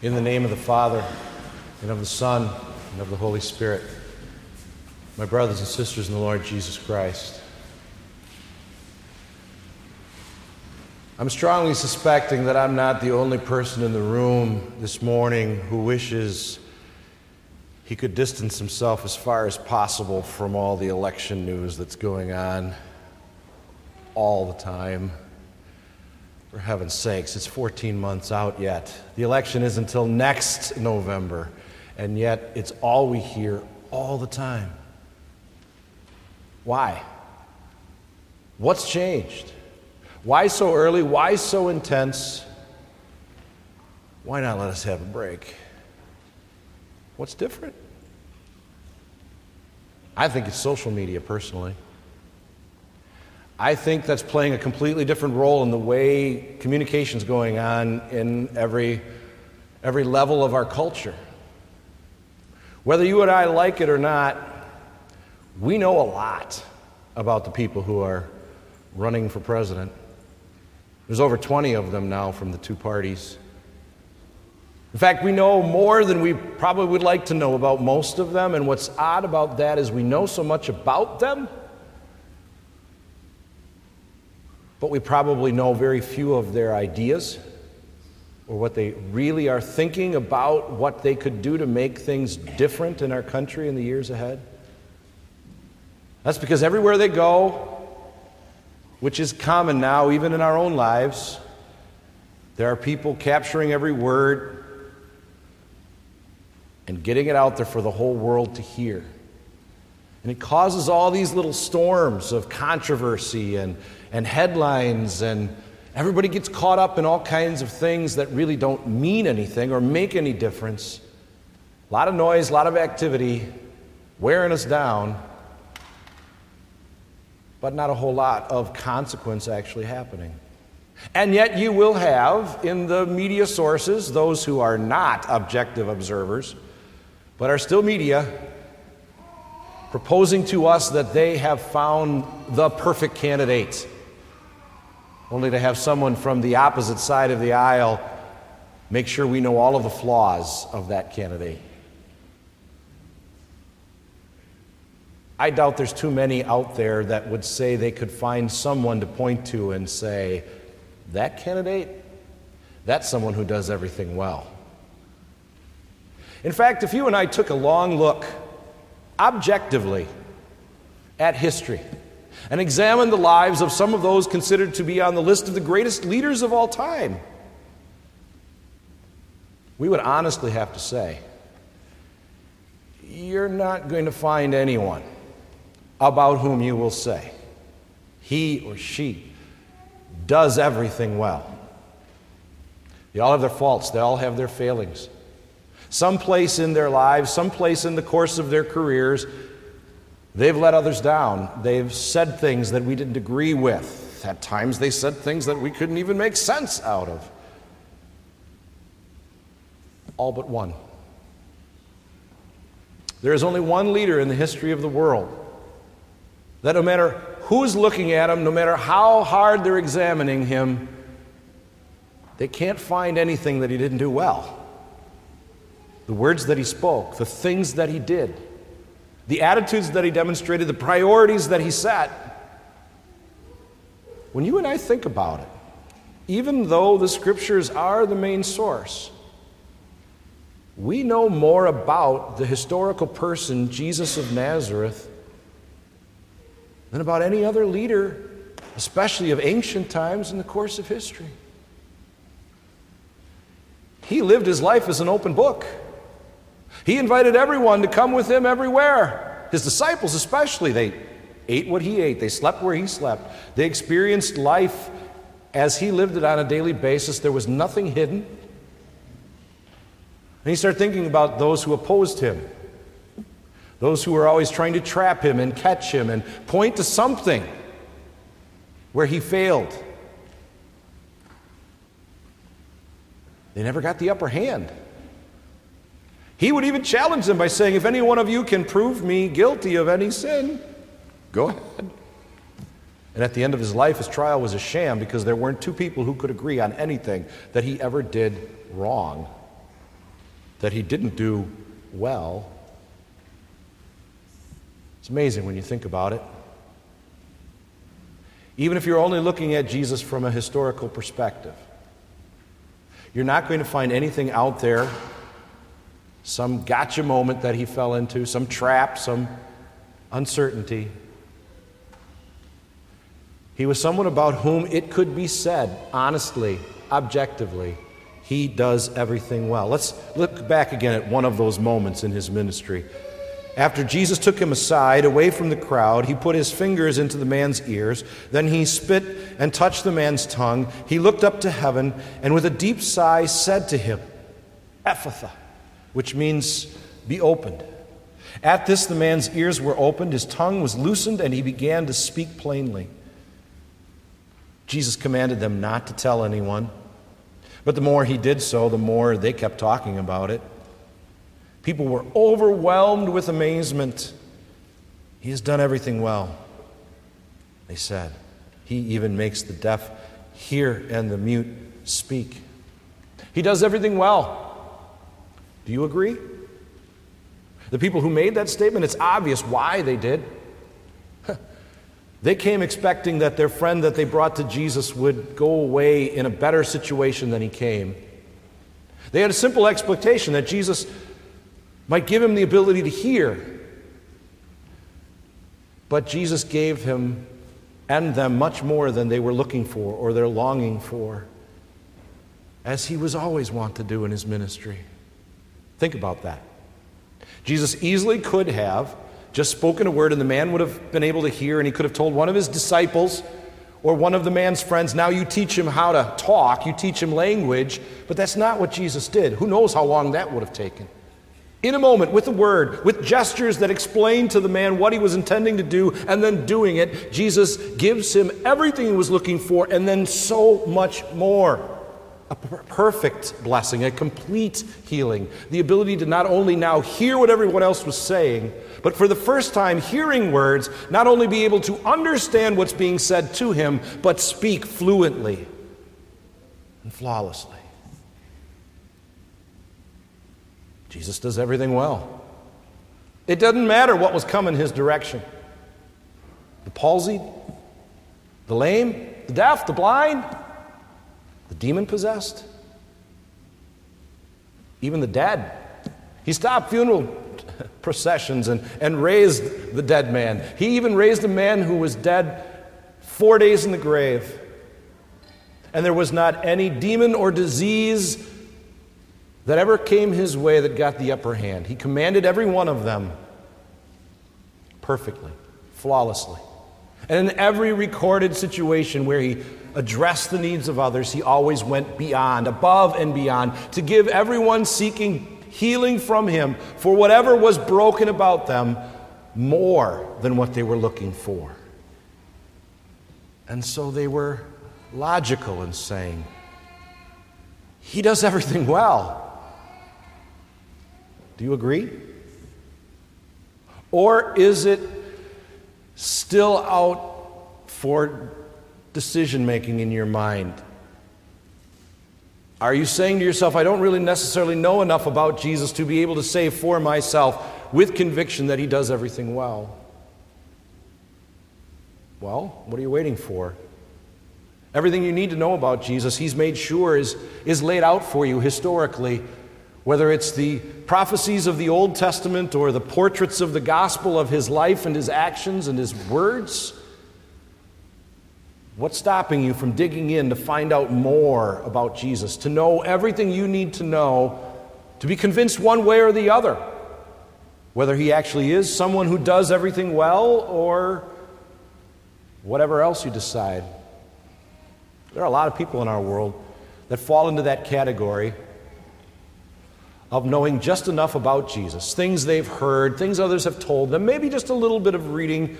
In the name of the Father, and of the Son, and of the Holy Spirit, my brothers and sisters in the Lord Jesus Christ, I'm strongly suspecting that I'm not the only person in the room this morning who wishes he could distance himself as far as possible from all the election news that's going on all the time. For heaven's sakes, it's 14 months out yet. The election is until next November, and yet it's all we hear all the time. Why? What's changed? Why so early? Why so intense? Why not let us have a break? What's different? I think it's social media, personally. I think that's playing a completely different role in the way communication's going on in every level of our culture. Whether you and I like it or not, we know a lot about the people who are running for president. There's over 20 of them now from the two parties. In fact, we know more than we probably would like to know about most of them, and what's odd about that is we know so much about them, but we probably know very few of their ideas or what they really are thinking about what they could do to make things different in our country in the years ahead. That's because everywhere they go, which is common now even in our own lives, there are people capturing every word and getting it out there for the whole world to hear. And it causes all these little storms of controversy and headlines, and everybody gets caught up in all kinds of things that really don't mean anything or make any difference. A lot of noise, a lot of activity, wearing us down, but not a whole lot of consequence actually happening. And yet you will have in the media sources those who are not objective observers, but are still media, proposing to us that they have found the perfect candidate, only to have someone from the opposite side of the aisle make sure we know all of the flaws of that candidate. I doubt there's too many out there that would say they could find someone to point to and say, that candidate, that's someone who does everything well. In fact, if you and I took a long look, objectively, at history, and examined the lives of some of those considered to be on the list of the greatest leaders of all time, we would honestly have to say, you're not going to find anyone about whom you will say, he or she does everything well. They all have their faults, they all have their failings. Someplace in their lives, someplace in the course of their careers, they've let others down. They've said things that we didn't agree with. At times they said things that we couldn't even make sense out of. All but one. There is only one leader in the history of the world that no matter who's looking at him, no matter how hard they're examining him, they can't find anything that he didn't do well. The words that he spoke, the things that he did, the attitudes that he demonstrated, the priorities that he set. When you and I think about it, even though the Scriptures are the main source, we know more about the historical person, Jesus of Nazareth, than about any other leader, especially of ancient times in the course of history. He lived his life as an open book. He invited everyone to come with him everywhere. His disciples especially, they ate what he ate. They slept where he slept. They experienced life as he lived it on a daily basis. There was nothing hidden. And you start thinking about those who opposed him, those who were always trying to trap him and catch him and point to something where he failed. They never got the upper hand. He would even challenge them by saying, if any one of you can prove me guilty of any sin, go ahead. And at the end of his life, his trial was a sham because there weren't two people who could agree on anything that he ever did wrong. that he didn't do well. It's amazing when you think about it. Even if you're only looking at Jesus from a historical perspective, you're not going to find anything out there, some gotcha moment that he fell into, some trap, some uncertainty. He was someone about whom it could be said, honestly, objectively, he does everything well. Let's look back again at one of those moments in his ministry. After Jesus took him aside, away from the crowd, he put his fingers into the man's ears. Then he spit and touched the man's tongue. He looked up to heaven and with a deep sigh said to him, Ephphatha, which means be opened. At this the man's ears were opened, his tongue was loosened, and he began to speak plainly. Jesus commanded them not to tell anyone, but the more he did so, the more they kept talking about it. People were overwhelmed with amazement. He has done everything well, they said. He even makes the deaf hear and the mute speak. He does everything well. Do you agree? The people who made that statement, it's obvious why they did. They came expecting that their friend that they brought to Jesus would go away in a better situation than he came. They had a simple expectation that Jesus might give him the ability to hear. But Jesus gave him and them much more than they were looking for or they're longing for, as he was always wont to do in his ministry. Think about that. Jesus easily could have just spoken a word and the man would have been able to hear, and he could have told one of his disciples or one of the man's friends, now you teach him how to talk, you teach him language, but that's not what Jesus did. Who knows how long that would have taken? In a moment, with a word, with gestures that explain to the man what he was intending to do and then doing it, Jesus gives him everything he was looking for and then so much more. A perfect blessing, a complete healing, the ability to not only now hear what everyone else was saying, but for the first time hearing words, not only be able to understand what's being said to him, but speak fluently and flawlessly. Jesus does everything well. It doesn't matter what was coming his direction. The palsied, the lame, the deaf, the blind, the demon-possessed, even the dead. He stopped funeral processions and raised the dead man. He even raised a man who was dead 4 days in the grave. And there was not any demon or disease that ever came his way that got the upper hand. He commanded every one of them perfectly, flawlessly. And in every recorded situation where he addressed the needs of others, he always went beyond, above and beyond, to give everyone seeking healing from him for whatever was broken about them more than what they were looking for. And so they were logical in saying, he does everything well. Do you agree? Or is it still out for decision-making in your mind? Are you saying to yourself, I don't really necessarily know enough about Jesus to be able to say for myself with conviction that he does everything well? Well, what are you waiting for? Everything you need to know about Jesus, he's made sure is laid out for you historically, whether it's the prophecies of the Old Testament or the portraits of the gospel of his life and his actions and his words. What's stopping you from digging in to find out more about Jesus, to know everything you need to know, to be convinced one way or the other, whether he actually is someone who does everything well or whatever else you decide? There are a lot of people in our world that fall into that category of knowing just enough about Jesus, things they've heard, things others have told them, maybe just a little bit of reading,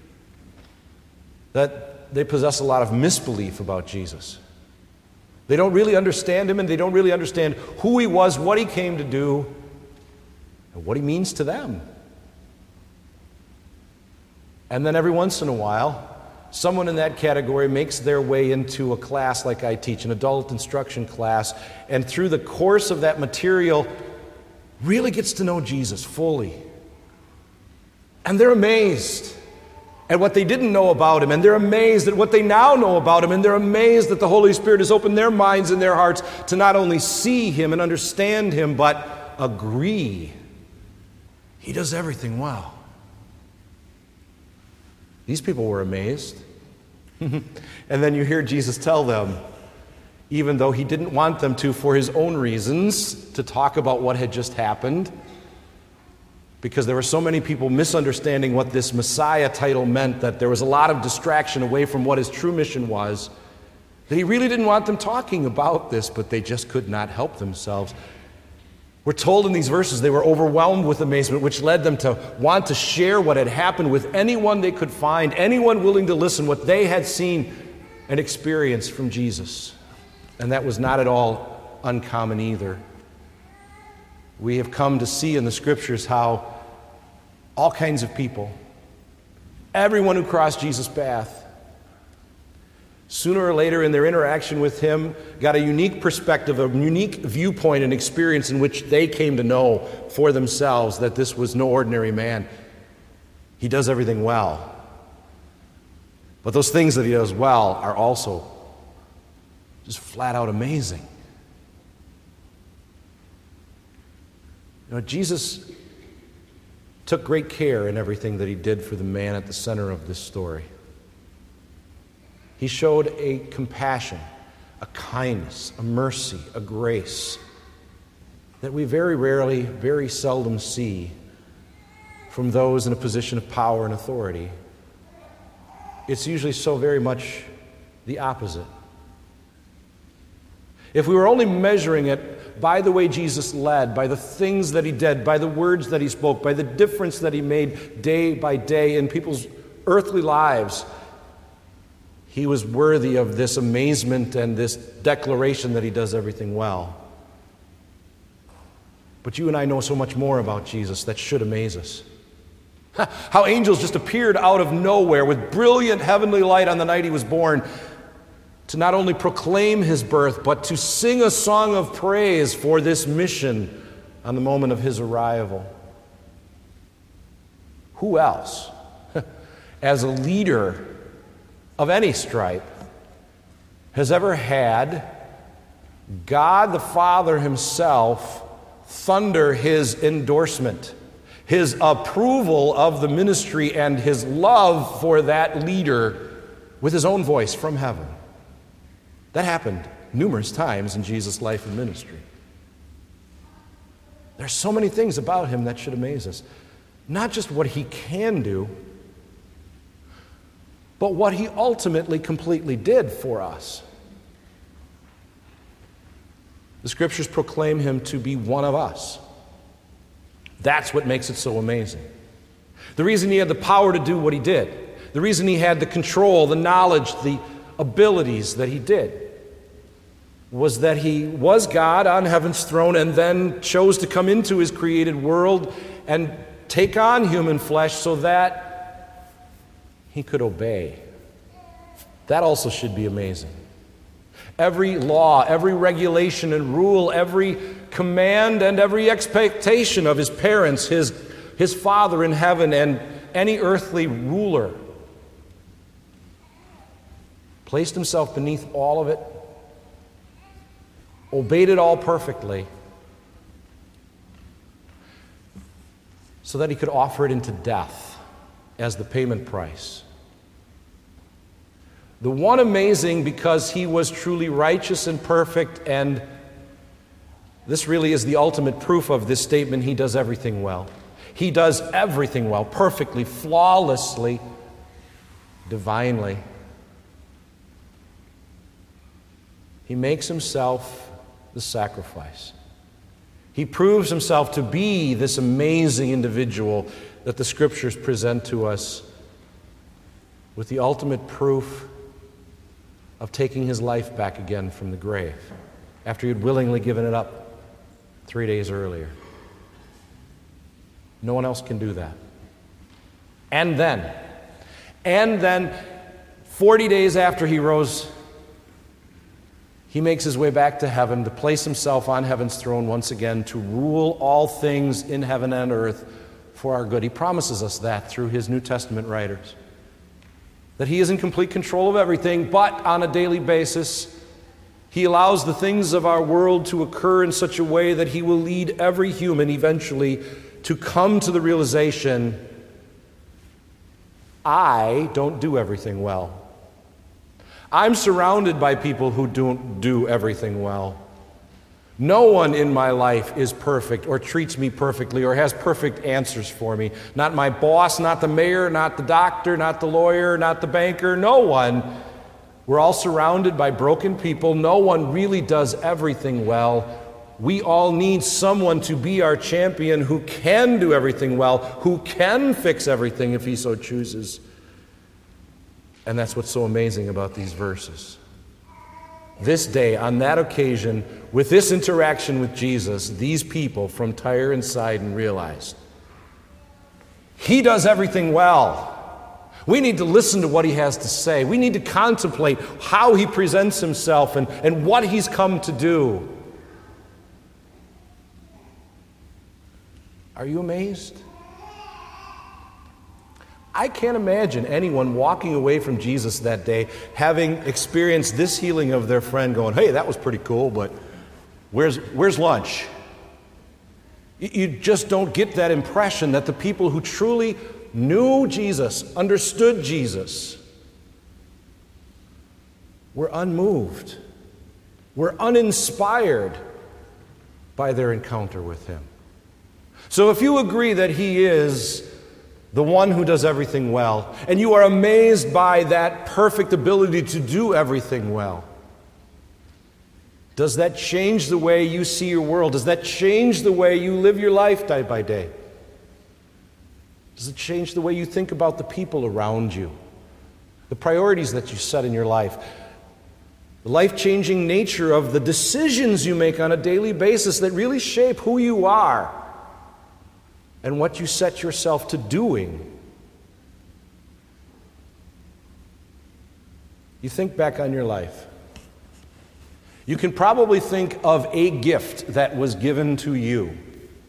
that they possess a lot of misbelief about Jesus. They don't really understand him, and they don't really understand who he was, what he came to do, and what he means to them. And then every once in a while, someone in that category makes their way into a class like I teach, an adult instruction class, and through the course of that material, really gets to know Jesus fully. And they're amazed at what they didn't know about him, and they're amazed at what they now know about him, and they're amazed that the Holy Spirit has opened their minds and their hearts to not only see him and understand him, but agree. He does everything well. These people were amazed. And then you hear Jesus tell them, even though he didn't want them to for his own reasons, to talk about what had just happened, because there were so many people misunderstanding what this Messiah title meant, that there was a lot of distraction away from what his true mission was, that he really didn't want them talking about this, but they just could not help themselves. We're told in these verses they were overwhelmed with amazement, which led them to want to share what had happened with anyone they could find, anyone willing to listen, what they had seen and experienced from Jesus. And that was not at all uncommon either. We have come to see in the Scriptures how all kinds of people, everyone who crossed Jesus' path, sooner or later in their interaction with him, got a unique perspective, a unique viewpoint and experience in which they came to know for themselves that this was no ordinary man. He does everything well. But those things that he does well are also just flat out amazing. Jesus took great care in everything that he did for the man at the center of this story. He showed a compassion, a kindness, a mercy, a grace that we very rarely, very seldom see from those in a position of power and authority. It's usually so very much the opposite. If we were only measuring it by the way Jesus led, by the things that he did, by the words that he spoke, by the difference that he made day by day in people's earthly lives, he was worthy of this amazement and this declaration that he does everything well. But you and I know so much more about Jesus that should amaze us. How angels just appeared out of nowhere with brilliant heavenly light on the night he was born, to not only proclaim his birth, but to sing a song of praise for this mission on the moment of his arrival. Who else, as a leader of any stripe, has ever had God the Father himself thunder his endorsement, his approval of the ministry, and his love for that leader with his own voice from heaven? That happened numerous times in Jesus' life and ministry. There's so many things about him that should amaze us. Not just what he can do, but what he ultimately completely did for us. The Scriptures proclaim him to be one of us. That's what makes it so amazing. The reason he had the power to do what he did, the reason he had the control, the knowledge, the abilities that he did, was that he was God on heaven's throne and then chose to come into his created world and take on human flesh so that he could obey. That also should be amazing. Every law, every regulation and rule, every command and every expectation of his parents, his Father in heaven, and any earthly ruler, placed himself beneath all of it, obeyed it all perfectly, so that he could offer it into death as the payment price. The one amazing because he was truly righteous and perfect, and this really is the ultimate proof of this statement: he does everything well. He does everything well, perfectly, flawlessly, divinely. He makes himself the sacrifice. He proves himself to be this amazing individual that the Scriptures present to us with the ultimate proof of taking his life back again from the grave after he had willingly given it up 3 days earlier. No one else can do that. And then, 40 days after he rose, He makes his way back to heaven to place himself on heaven's throne once again, to rule all things in heaven and earth for our good. He promises us that through his New Testament writers, that he is in complete control of everything, but on a daily basis, he allows the things of our world to occur in such a way that he will lead every human eventually to come to the realization, I don't do everything well. I'm surrounded by people who don't do everything well. No one in my life is perfect or treats me perfectly or has perfect answers for me. Not my boss, not the mayor, not the doctor, not the lawyer, not the banker, no one. We're all surrounded by broken people. No one really does everything well. We all need someone to be our champion who can do everything well, who can fix everything if he so chooses. And that's what's so amazing about these verses. This day, on that occasion, with this interaction with Jesus, these people from Tyre and Sidon realized he does everything well. We need to listen to what he has to say. We need to contemplate how he presents himself and what he's come to do. Are you amazed? I can't imagine anyone walking away from Jesus that day having experienced this healing of their friend going, hey, that was pretty cool, but where's lunch? You just don't get that impression that the people who truly knew Jesus, understood Jesus, were unmoved, were uninspired by their encounter with him. So if you agree that he is the one who does everything well, and you are amazed by that perfect ability to do everything well, does that change the way you see your world? Does that change the way you live your life day by day? Does it change the way you think about the people around you? The priorities that you set in your life? The life-changing nature of the decisions you make on a daily basis that really shape who you are and what you set yourself to doing. You think back on your life. You can probably think of a gift that was given to you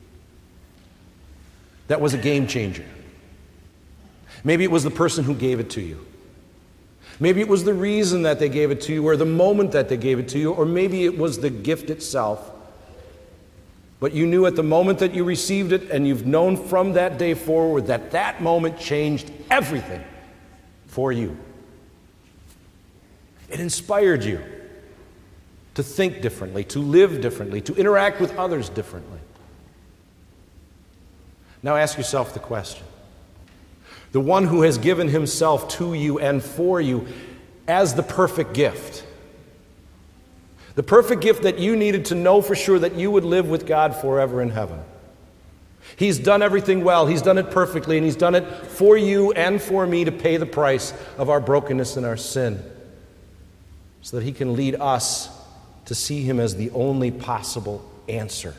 that was a game changer. Maybe it was the person who gave it to you. Maybe it was the reason that they gave it to you or the moment that they gave it to you, or maybe it was the gift itself. But you knew at the moment that you received it, and you've known from that day forward that that moment changed everything for you. It inspired you to think differently, to live differently, to interact with others differently. Now ask yourself the question. The one who has given himself to you and for you as the perfect gift, the perfect gift that you needed to know for sure that you would live with God forever in heaven. He's done everything well. He's done it perfectly, and he's done it for you and for me to pay the price of our brokenness and our sin, so that he can lead us to see him as the only possible answer.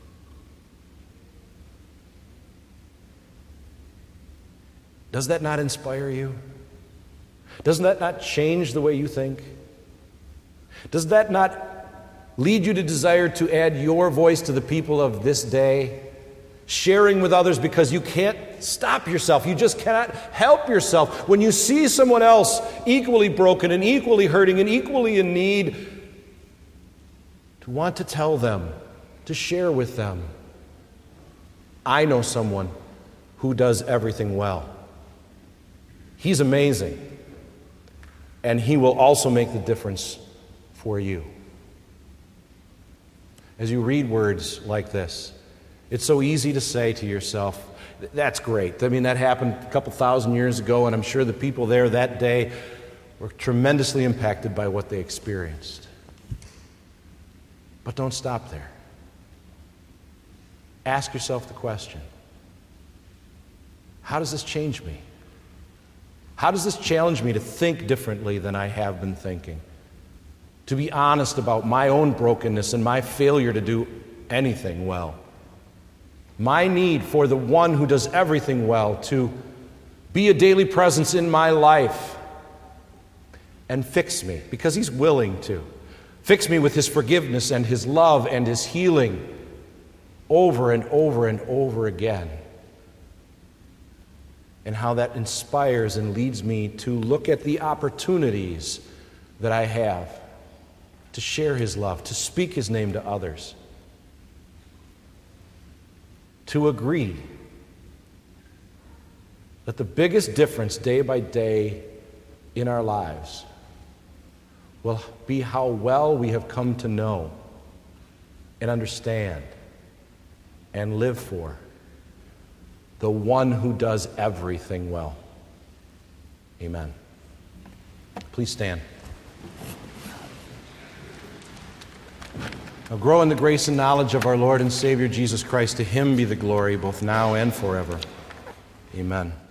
Does that not inspire you? Doesn't that not change the way you think? Does that not lead you to desire to add your voice to the people of this day, sharing with others because you can't stop yourself? You just cannot help yourself. When you see someone else equally broken and equally hurting and equally in need, to want to tell them, to share with them, I know someone who does everything well. He's amazing, and he will also make the difference for you. As you read words like this, it's so easy to say to yourself, that's great. I mean, that happened a couple thousand years ago, and I'm sure the people there that day were tremendously impacted by what they experienced. But don't stop there. Ask yourself the question, how does this change me? How does this challenge me to think differently than I have been thinking? To be honest about my own brokenness and my failure to do anything well. My need for the one who does everything well to be a daily presence in my life and fix me, because he's willing to. Fix me with His forgiveness and His love and His healing over and over and over again. And how that inspires and leads me to look at the opportunities that I have to share His love, to speak His name to others, to agree that the biggest difference day by day in our lives will be how well we have come to know and understand and live for the one who does everything well. Amen. Please stand. Now grow in the grace and knowledge of our Lord and Savior Jesus Christ. To Him be the glory both now and forever. Amen.